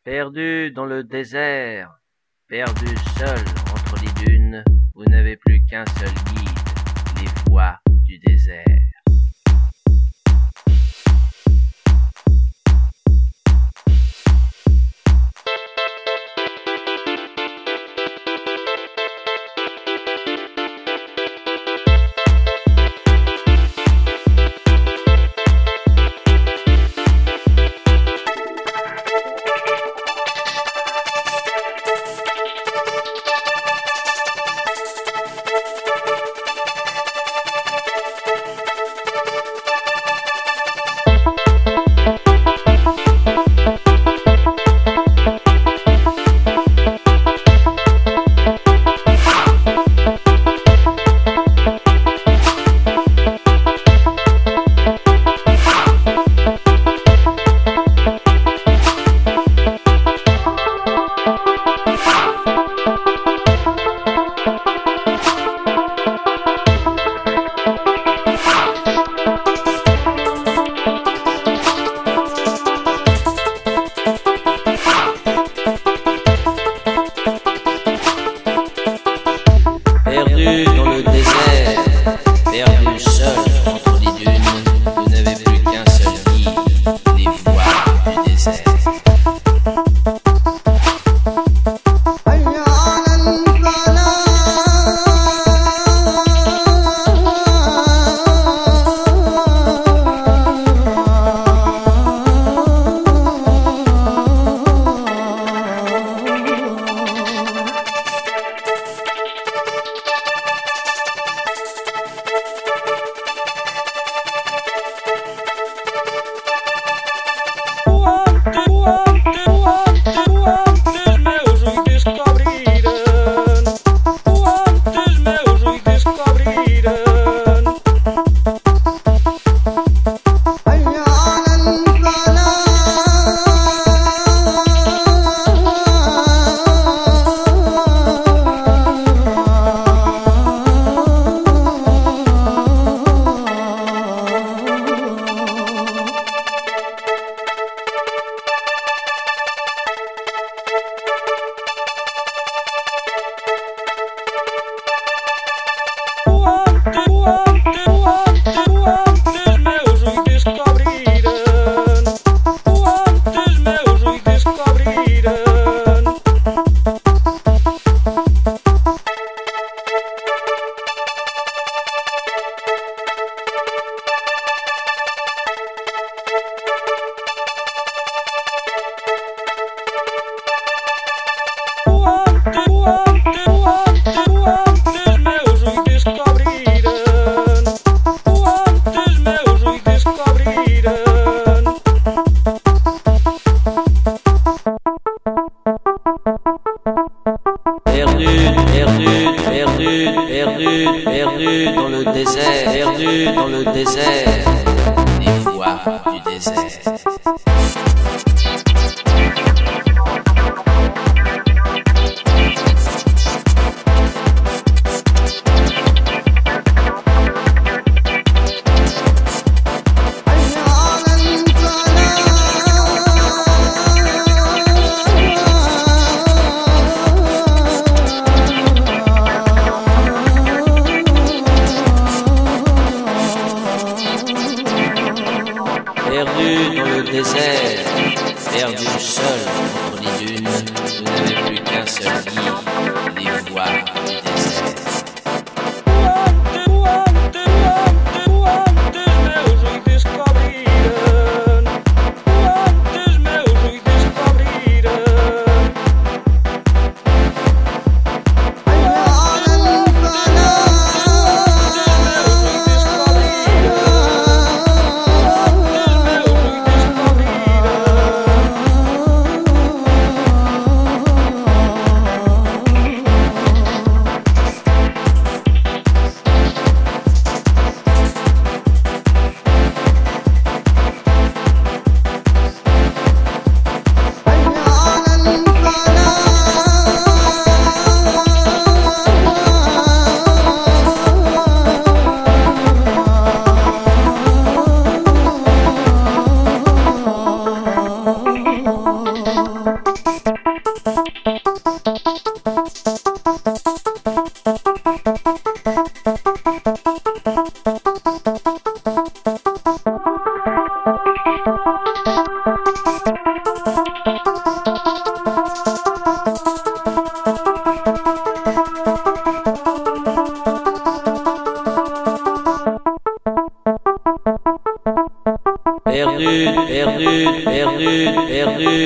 Perdu dans le désert, perdu seul entre les dunes, vous n'avez plus qu'un seul guide, les voies du désert. Perdu dans le désert, perdu seul entre les dunes, vous n'avez plus qu'un seul guide, les voies du désert. Perdu dans le désert, perdu dans le désert, les voies du désert. Perdu dans le désert, perdu seul entre les dunes, vous n'avez plus qu'un seul guide, les voies du désert.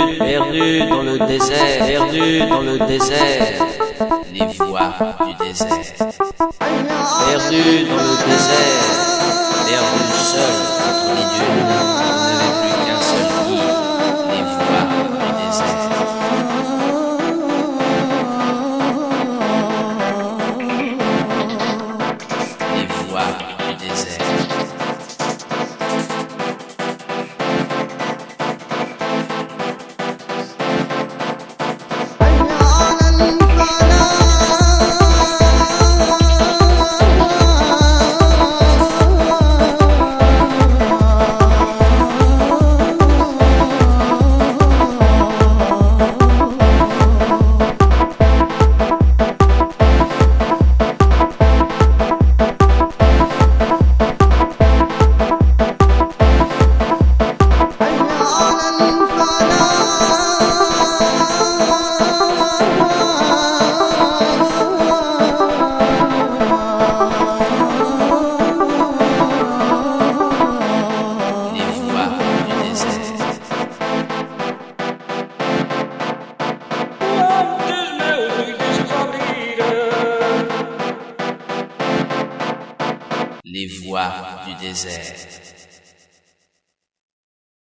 perdu dans le désert, perdu dans le désert, les voies du désert. Perdu dans le désert, perdu seul entre les dunes, vous n'avez plus qu'un seul guide, les voies du désert. Les voies du désert. Les voies du désert.